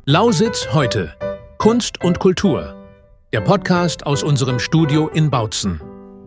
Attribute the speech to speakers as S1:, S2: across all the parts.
S1: Lausitz heute. Kunst und Kultur. Der Podcast aus unserem Studio in Bautzen.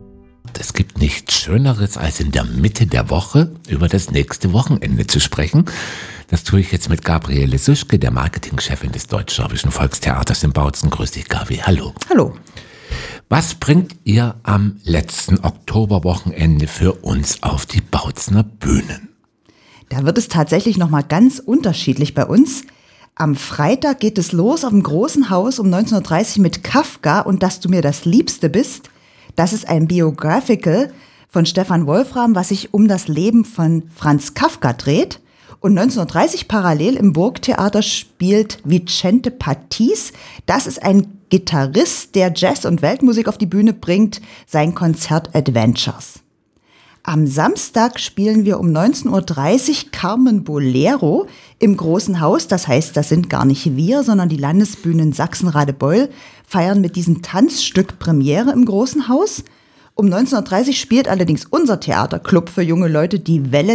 S2: Es gibt nichts Schöneres, als in der Mitte der Woche über das nächste Wochenende zu sprechen. Das tue ich jetzt mit Gabriele Süschke, der Marketingchefin des Deutsch-Sorbischen Volkstheaters in Bautzen. Grüß dich, Gabi. Hallo.
S3: Hallo.
S2: Was bringt ihr am letzten Oktoberwochenende für uns auf die Bautzener Bühnen?
S3: Da wird es tatsächlich nochmal ganz unterschiedlich bei uns. Am Freitag geht es los auf dem Großen Haus um 19.30 Uhr mit Kafka und Dass du mir das Liebste bist. Das ist ein Biographical von Stefan Wolfram, was sich um das Leben von Franz Kafka dreht. Und 19.30 Uhr parallel im Burgtheater spielt Vicente Pattis. Das ist ein Gitarrist, der Jazz und Weltmusik auf die Bühne bringt, sein Konzert Adventures. Am Samstag spielen wir um 19.30 Uhr Carmen Bolero im Großen Haus. Das heißt, das sind gar nicht wir, sondern die Landesbühnen Sachsen-Radebeul feiern mit diesem Tanzstück Premiere im Großen Haus. Um 19.30 Uhr spielt allerdings unser Theaterclub für junge Leute die Welle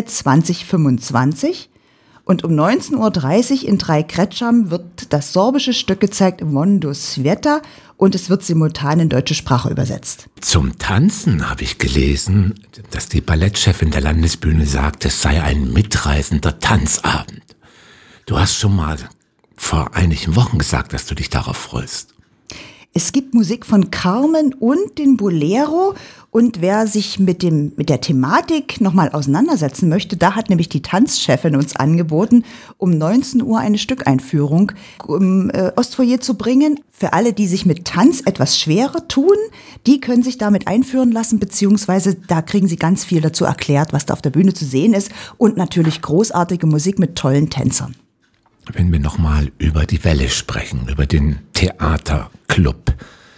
S3: 2025. Und um 19.30 Uhr in Dreikretscham wird das sorbische Stück gezeigt im Mondo Sveta und es wird simultan in deutsche Sprache übersetzt.
S2: Zum Tanzen habe ich gelesen, dass die Ballettchefin der Landesbühne sagt, es sei ein mitreißender Tanzabend. Du hast schon mal vor einigen Wochen gesagt, dass du dich darauf freust.
S3: Es gibt Musik von Carmen und den Bolero und wer sich mit der Thematik nochmal auseinandersetzen möchte, da hat nämlich die Tanzchefin uns angeboten, um 19 Uhr eine Stückeinführung im Ostfoyer zu bringen. Für alle, die sich mit Tanz etwas schwerer tun, die können sich damit einführen lassen, beziehungsweise da kriegen sie ganz viel dazu erklärt, was da auf der Bühne zu sehen ist und natürlich großartige Musik mit tollen Tänzern.
S2: Wenn wir nochmal über die Welle sprechen, über den Theaterclub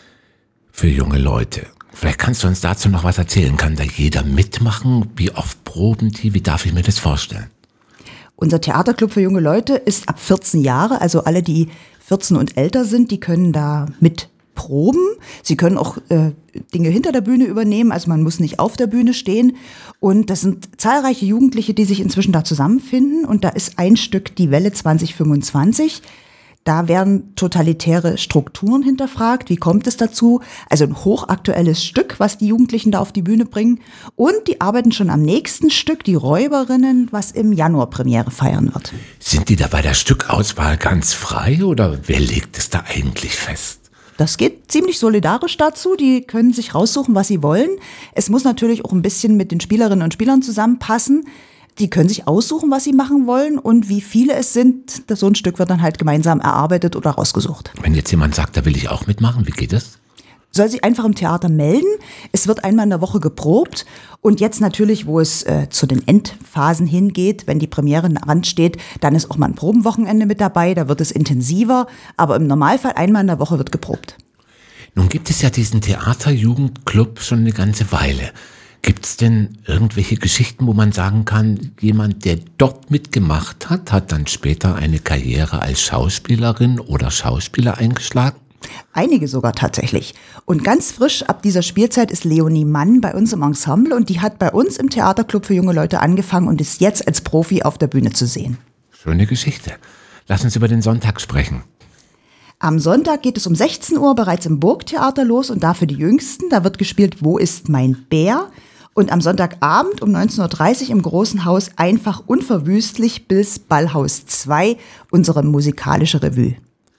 S2: für junge Leute. Vielleicht kannst du uns dazu noch was erzählen. Kann da jeder mitmachen? Wie oft proben die? Wie darf ich mir das vorstellen?
S3: Unser Theaterclub für junge Leute ist ab 14 Jahre, also alle, die 14 und älter sind, die können da mit proben. Sie können auch Dinge hinter der Bühne übernehmen, also man muss nicht auf der Bühne stehen. Und das sind zahlreiche Jugendliche, die sich inzwischen da zusammenfinden. Und da ist ein Stück die Welle 2025. Da werden totalitäre Strukturen hinterfragt. Wie kommt es dazu? Also ein hochaktuelles Stück, was die Jugendlichen da auf die Bühne bringen. Und die arbeiten schon am nächsten Stück, die Räuberinnen, was im Januar Premiere feiern wird.
S2: Sind die da bei der Stückauswahl ganz frei oder wer legt es da eigentlich fest?
S3: Das geht ziemlich solidarisch dazu. Die können sich raussuchen, was sie wollen. Es muss natürlich auch ein bisschen mit den Spielerinnen und Spielern zusammenpassen. Die können sich aussuchen, was sie machen wollen und wie viele es sind. So ein Stück wird dann halt gemeinsam erarbeitet oder rausgesucht.
S2: Wenn jetzt jemand sagt, da will ich auch mitmachen, wie geht das?
S3: Soll sich einfach im Theater melden. Es wird einmal in der Woche geprobt. Und jetzt natürlich, wo es zu den Endphasen hingeht, wenn die Premiere ansteht, dann ist auch mal ein Probenwochenende mit dabei. Da wird es intensiver. Aber im Normalfall einmal in der Woche wird geprobt.
S2: Nun gibt es ja diesen Theaterjugendclub schon eine ganze Weile. Gibt es denn irgendwelche Geschichten, wo man sagen kann, jemand, der dort mitgemacht hat, hat dann später eine Karriere als Schauspielerin oder Schauspieler eingeschlagen?
S3: Einige sogar tatsächlich. Und ganz frisch ab dieser Spielzeit ist Leonie Mann bei uns im Ensemble und die hat bei uns im Theaterclub für junge Leute angefangen und ist jetzt als Profi auf der Bühne zu sehen.
S2: Schöne Geschichte. Lass uns über den Sonntag sprechen.
S3: Am Sonntag geht es um 16 Uhr bereits im Burgtheater los und da für die Jüngsten, da wird gespielt Wo ist mein Bär? Und am Sonntagabend um 19.30 Uhr im Großen Haus Einfach unverwüstlich bis Ballhaus 2, unsere musikalische Revue.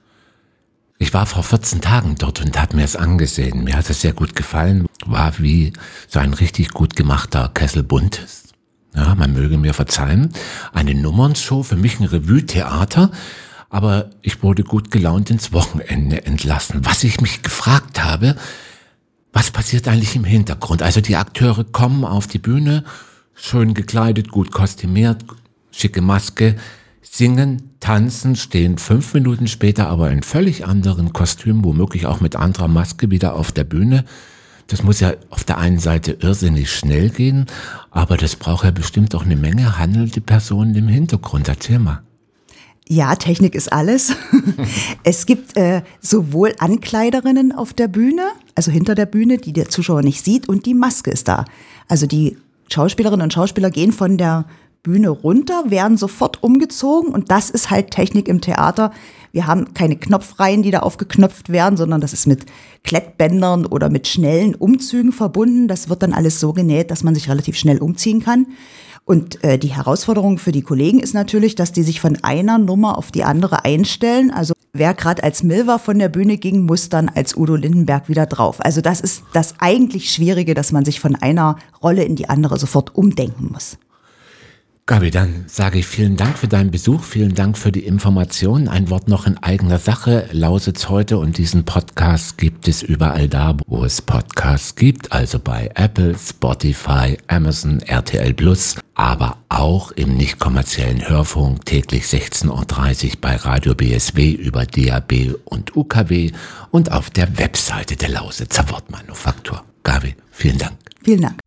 S2: Ich war vor 14 Tagen dort und habe mir es angesehen. Mir hat es sehr gut gefallen. War wie so ein richtig gut gemachter Kessel Buntes. Ja, man möge mir verzeihen. Eine Nummernshow, für mich ein Revue-Theater. Aber ich wurde gut gelaunt ins Wochenende entlassen. Was ich mich gefragt habe, was passiert eigentlich im Hintergrund? Also die Akteure kommen auf die Bühne, schön gekleidet, gut kostümiert, schicke Maske, singen, tanzen, stehen 5 Minuten später aber in völlig anderen Kostümen, womöglich auch mit anderer Maske wieder auf der Bühne. Das muss ja auf der einen Seite irrsinnig schnell gehen, aber das braucht ja bestimmt auch eine Menge handelnde Personen im Hintergrund. Erzähl mal.
S3: Ja, Technik ist alles. Es gibt sowohl Ankleiderinnen auf der Bühne, also hinter der Bühne, die der Zuschauer nicht sieht, und die Maske ist da. Also die Schauspielerinnen und Schauspieler gehen von der Bühne runter, werden sofort umgezogen und das ist halt Technik im Theater. Wir haben keine Knopfreihen, die da aufgeknöpft werden, sondern das ist mit Klettbändern oder mit schnellen Umzügen verbunden. Das wird dann alles so genäht, dass man sich relativ schnell umziehen kann. Und die Herausforderung für die Kollegen ist natürlich, dass die sich von einer Nummer auf die andere einstellen. Also wer gerade als Milva von der Bühne ging, muss dann als Udo Lindenberg wieder drauf. Also das ist das eigentlich Schwierige, dass man sich von einer Rolle in die andere sofort umdenken muss.
S2: Gabi, dann sage ich vielen Dank für deinen Besuch, vielen Dank für die Informationen. Ein Wort noch in eigener Sache. Lausitz heute und diesen Podcast gibt es überall da, wo es Podcasts gibt, also bei Apple, Spotify, Amazon, RTL Plus, aber auch im nicht kommerziellen Hörfunk täglich 16:30 Uhr bei Radio BSW über DAB und UKW und auf der Webseite der Lausitzer Wortmanufaktur. Gabi, vielen Dank.
S3: Vielen Dank.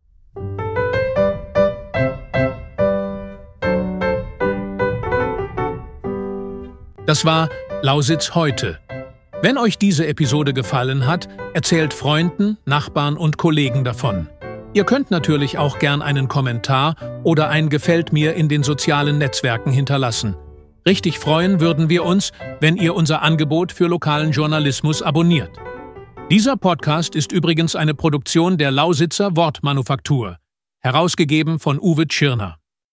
S1: Das war Lausitz heute. Wenn euch diese Episode gefallen hat, erzählt Freunden, Nachbarn und Kollegen davon. Ihr könnt natürlich auch gern einen Kommentar oder ein Gefällt mir in den sozialen Netzwerken hinterlassen. Richtig freuen würden wir uns, wenn ihr unser Angebot für lokalen Journalismus abonniert. Dieser Podcast ist übrigens eine Produktion der Lausitzer Wortmanufaktur, herausgegeben von Uwe Tschirner.